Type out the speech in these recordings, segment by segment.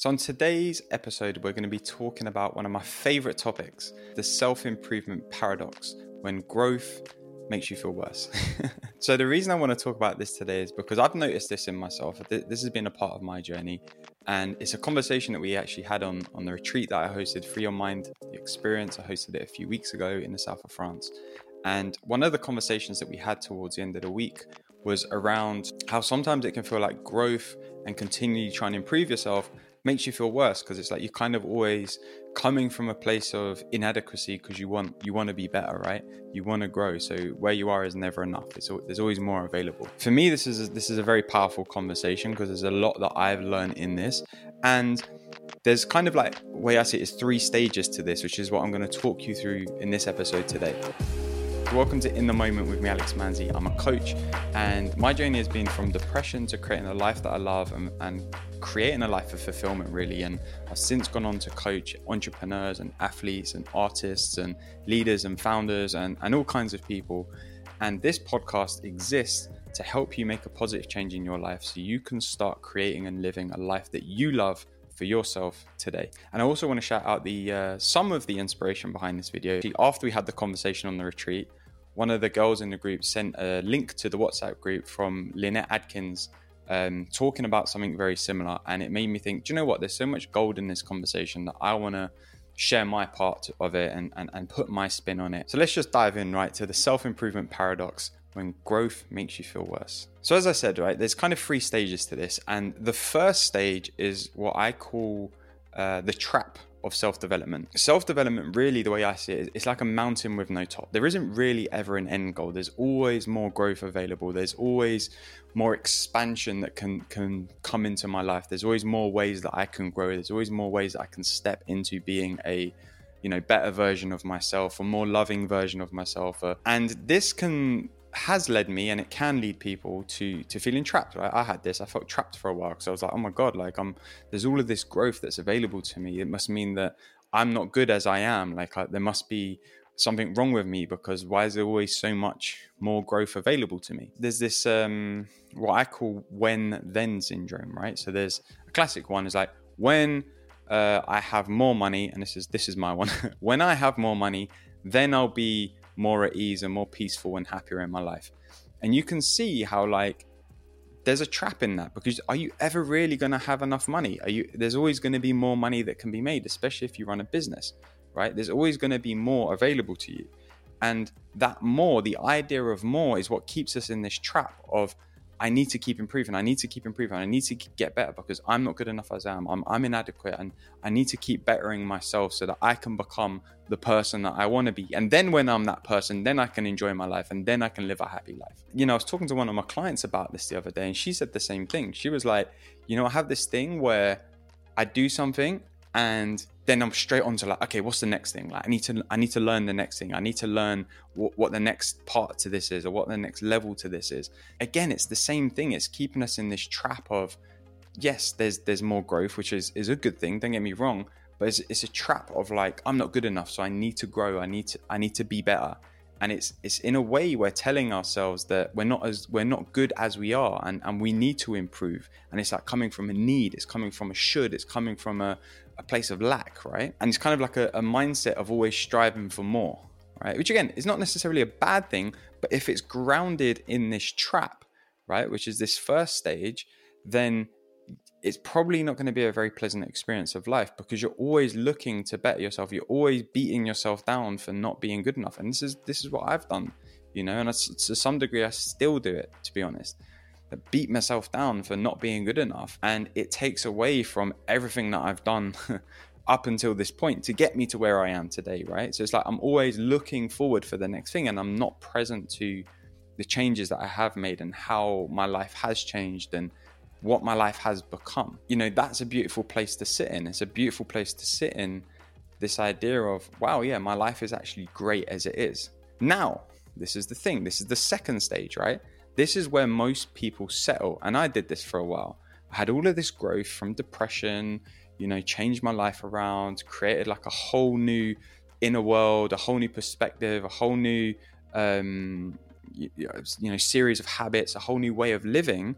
So on today's episode, we're going to be talking about one of my favorite topics, the self-improvement paradox, when growth makes you feel worse. So the reason I want to talk about this today is because I've noticed this in myself. This has been a part of my journey, and it's a conversation that we actually had on the retreat that I hosted, Free Your Mind, the experience. I hosted it a few weeks ago in the south of France. And one of the conversations that we had towards the end of the week was around how sometimes it can feel like growth and continually trying to improve yourself makes you feel worse, because it's like you're kind of always coming from a place of inadequacy because you want to be better, right? You want to grow. So where you are is never enough. There's always more available. For me, this is a very powerful conversation because there's a lot that I've learned in this. And there's kind of like, the way I see it is 3 stages to this, which is what I'm going to talk you through in this episode today. Welcome to In the Moment with me, Alex Manzi. I'm a coach, and my journey has been from depression to creating a life that I love and creating a life of fulfillment, really. And I've since gone on to coach entrepreneurs and athletes and artists and leaders and founders and all kinds of people. And this podcast exists to help you make a positive change in your life so you can start creating and living a life that you love for yourself today. And I also want to shout out some of the inspiration behind this video. After we had the conversation on the retreat, one of the girls in the group sent a link to the WhatsApp group from Lynette Adkins talking about something very similar. And it made me think, do you know what? There's so much gold in this conversation that I want to share my part of it and put my spin on it. So let's just dive in right to the self-improvement paradox when growth makes you feel worse. So as I said, right, there's kind of 3 stages to this. And the first stage is what I call the trap of self-development. Self-development, really, the way I see it, it's like a mountain with no top. There isn't really ever an end goal. There's always more growth available. There's always more expansion that can come into my life. There's always more ways that I can grow. There's always more ways that I can step into being a better version of myself, a more loving version of myself. And this has led me, and it can lead people to feeling trapped, right? I had this. I felt trapped for a while because I was like, oh my God, like there's all of this growth that's available to me. It must mean that I'm not good as I am. There must be something wrong with me, because why is there always so much more growth available to me? There's this, what I call when-then syndrome, right? So there's a classic one is like, when I have more money, and this is my one, when I have more money, then I'll be more at ease and more peaceful and happier in my life. And you can see how there's a trap in that, because are you ever really going to have enough money? There's always going to be more money that can be made, especially if you run a business, right? There's always going to be more available to you. And that more, the idea of more, is what keeps us in this trap of, I need to keep improving. I need to keep improving. I need to get better because I'm not good enough as I am. I'm inadequate, and I need to keep bettering myself so that I can become the person that I want to be. And then when I'm that person, then I can enjoy my life, and then I can live a happy life. I was talking to one of my clients about this the other day, and she said the same thing. She was like, I have this thing where I do something and then I'm straight on to okay, what's the next thing? I need to learn the next thing. I need to learn what the next part to this is, or what the next level to this is. Again, it's the same thing. It's keeping us in this trap of, yes, there's more growth, which is a good thing. Don't get me wrong, but it's a trap of I'm not good enough, so I need to grow. I need to be better. And it's in a way we're telling ourselves that we're not good as we are, and we need to improve. And it's coming from a need. It's coming from a should. It's coming from a place of lack, right? And it's kind of like a mindset of always striving for more, right? Which again is not necessarily a bad thing, but if it's grounded in this trap, right, which is this first stage, then it's probably not going to be a very pleasant experience of life, because you're always looking to better yourself. You're always beating yourself down for not being good enough. And this is what I've done, and to some degree I still do it, to be honest. I beat myself down for not being good enough, and it takes away from everything that I've done up until this point to get me to where I am today, right? So it's I'm always looking forward for the next thing, and I'm not present to the changes that I have made and how my life has changed and what my life has become. That's a beautiful place to sit in. It's a beautiful place to sit in this idea of, wow, yeah, my life is actually great as it is. Now, this is the thing. This is the second stage, right? This is where most people settle. And I did this for a while. I had all of this growth from depression, changed my life around, created a whole new inner world, a whole new perspective, a whole new, series of habits, a whole new way of living.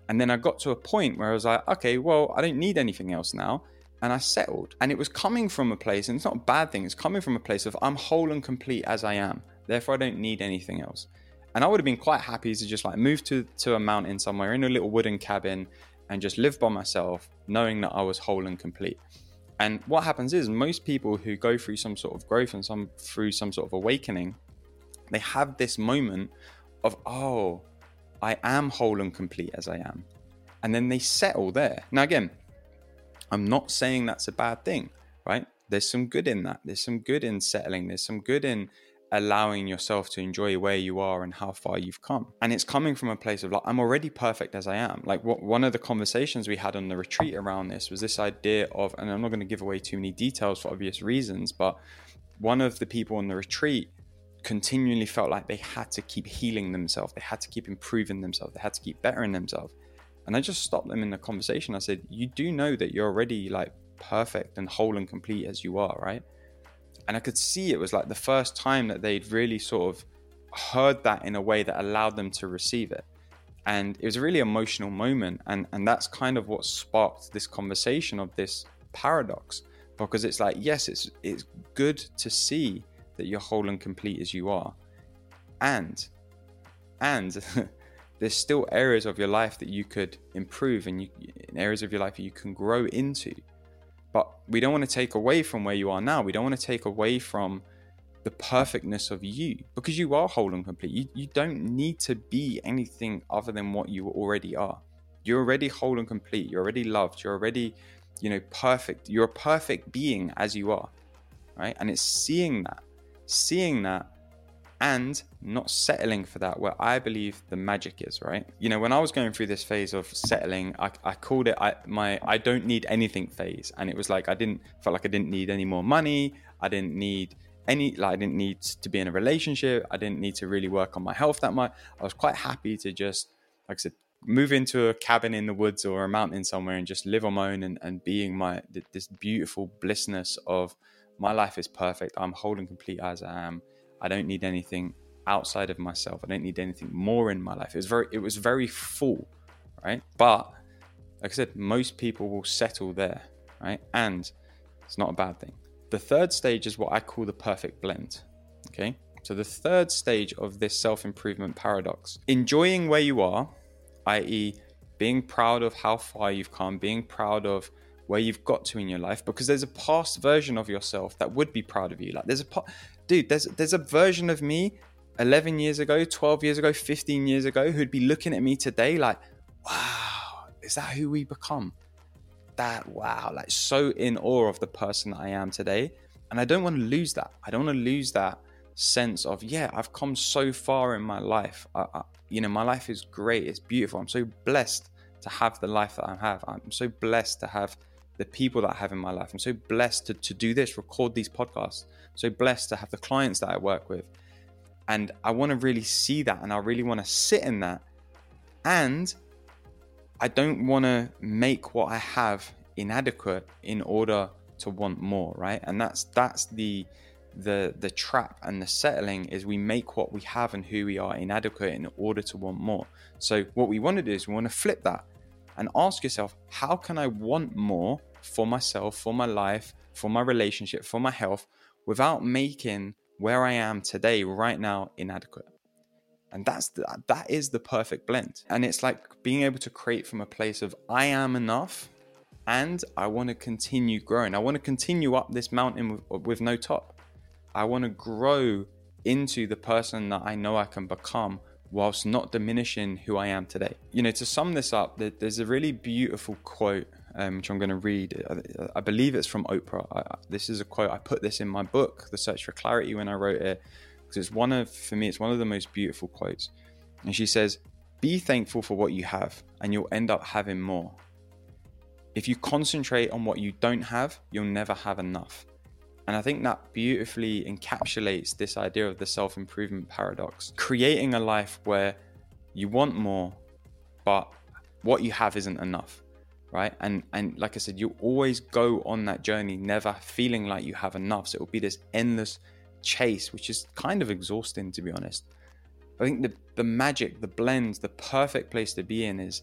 And then I got to a point where I was like, okay, well, I don't need anything else now. And I settled. And it was coming from a place, and it's not a bad thing, it's coming from a place of I'm whole and complete as I am. Therefore, I don't need anything else. And I would have been quite happy to just like move to a mountain somewhere in a little wooden cabin and just live by myself, knowing that I was whole and complete. And what happens is most people who go through some sort of growth and through some sort of awakening, they have this moment of, oh, I am whole and complete as I am. And then they settle there. Now, again, I'm not saying that's a bad thing, right? There's some good in that. There's some good in settling. There's some good in allowing yourself to enjoy where you are and how far you've come. And it's coming from a place of like, I'm already perfect as I am. Like one of the conversations we had on the retreat around this was this idea of, and I'm not going to give away too many details for obvious reasons, but one of the people on the retreat continually felt like they had to keep healing themselves. They had to keep improving themselves. They had to keep bettering themselves. And I just stopped them in the conversation. I said, you do know that you're already like perfect and whole and complete as you are, right? And I could see it was like the first time that they'd really sort of heard that in a way that allowed them to receive it. And it was a really emotional moment. And that's kind of what sparked this conversation of this paradox, because it's like, yes, it's good to see that you're whole and complete as you are. And there's still areas of your life that you could improve and areas of your life that you can grow into. But we don't want to take away from where you are now. We don't want to take away from the perfectness of you, because you are whole and complete. You don't need to be anything other than what you already are. You're already whole and complete. You're already loved. You're already, perfect. You're a perfect being as you are, right? And it's seeing that and not settling for that, where I believe the magic is, right? When I was going through this phase of settling, I called it my I don't need anything phase. And it was like, felt like I didn't need any more money. I didn't need I didn't need to be in a relationship. I didn't need to really work on my health that much. I was quite happy to just, like I said, move into a cabin in the woods or a mountain somewhere and just live on my own and being this beautiful blissness of my life is perfect. I'm whole and complete as I am. I don't need anything outside of myself. I don't need anything more in my life. It was very full, right? But like I said, most people will settle there, right? And it's not a bad thing. The third stage is what I call the perfect blend, okay? So the third stage of this self-improvement paradox, enjoying where you are, i.e. being proud of how far you've come, being proud of where you've got to in your life, because there's a past version of yourself that would be proud of you. Like there's a version of me 11 years ago, 12 years ago, 15 years ago, who'd be looking at me today like, wow, is that who we become? Wow, like so in awe of the person that I am today. And I don't want to lose that. I don't want to lose that sense of, yeah, I've come so far in my life. My life is great. It's beautiful. I'm so blessed to have the life that I have. I'm so blessed to have the people that I have in my life. I'm so blessed to do this, record these podcasts. I'm so blessed to have the clients that I work with. And I want to really see that, and I really want to sit in that. And I don't want to make what I have inadequate in order to want more, right? And that's the trap and the settling is we make what we have and who we are inadequate in order to want more. So what we want to do is we want to flip that and ask yourself, how can I want more for myself, for my life, for my relationship, for my health, without making where I am today, right now, inadequate? And that is the perfect blend. And it's like being able to create from a place of I am enough and I want to continue growing. I want to continue up this mountain with no top. I want to grow into the person that I know I can become whilst not diminishing who I am today. To sum this up, there's a really beautiful quote, which I'm going to read. I believe it's from Oprah. This is a quote. I put this in my book, The Search for Clarity, when I wrote it, because it's one of the most beautiful quotes. And she says, be thankful for what you have and you'll end up having more. If you concentrate on what you don't have, you'll never have enough. And I think that beautifully encapsulates this idea of the self-improvement paradox, creating a life where you want more, but what you have isn't enough, right? And like I said, you'll always go on that journey, never feeling like you have enough. So it will be this endless chase, which is kind of exhausting, to be honest. I think the magic, the blend, the perfect place to be in is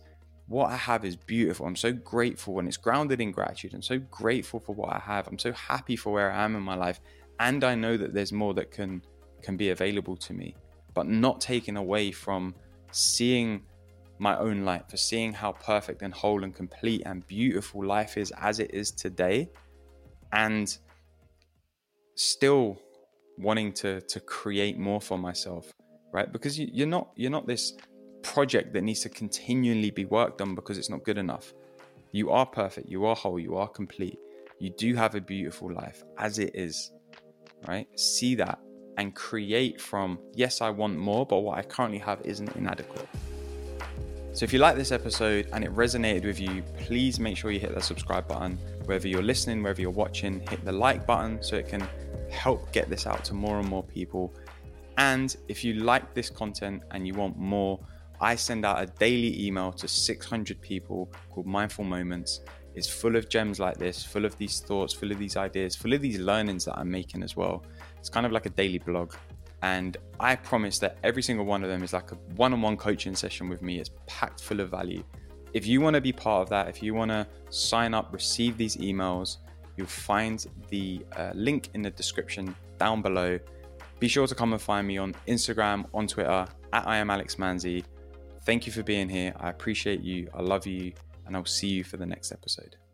what I have is beautiful. I'm so grateful, and it's grounded in gratitude. I'm so grateful for what I have. I'm so happy for where I am in my life. And I know that there's more that can be available to me, but not taken away from seeing my own life, for seeing how perfect and whole and complete and beautiful life is as it is today, and still wanting to create more for myself, right? Because you're not this project that needs to continually be worked on because it's not good enough. You are perfect, you are whole, you are complete. You do have a beautiful life as it is, right? See that and create from, yes, I want more, but what I currently have isn't inadequate. So if you like this episode and it resonated with you, please make sure you hit that subscribe button. Wherever you're listening, wherever you're watching, hit the like button so it can help get this out to more and more people. And if you like this content and you want more, I send out a daily email to 600 people called Mindful Moments. It's full of gems like this, full of these thoughts, full of these ideas, full of these learnings that I'm making as well. It's kind of like a daily blog. And I promise that every single one of them is like a one-on-one coaching session with me. It's packed full of value. If you want to be part of that, if you want to sign up, receive these emails, you'll find the link in the description down below. Be sure to come and find me on Instagram, on Twitter, at I am Alex Manzi. Thank you for being here. I appreciate you. I love you. And I'll see you for the next episode.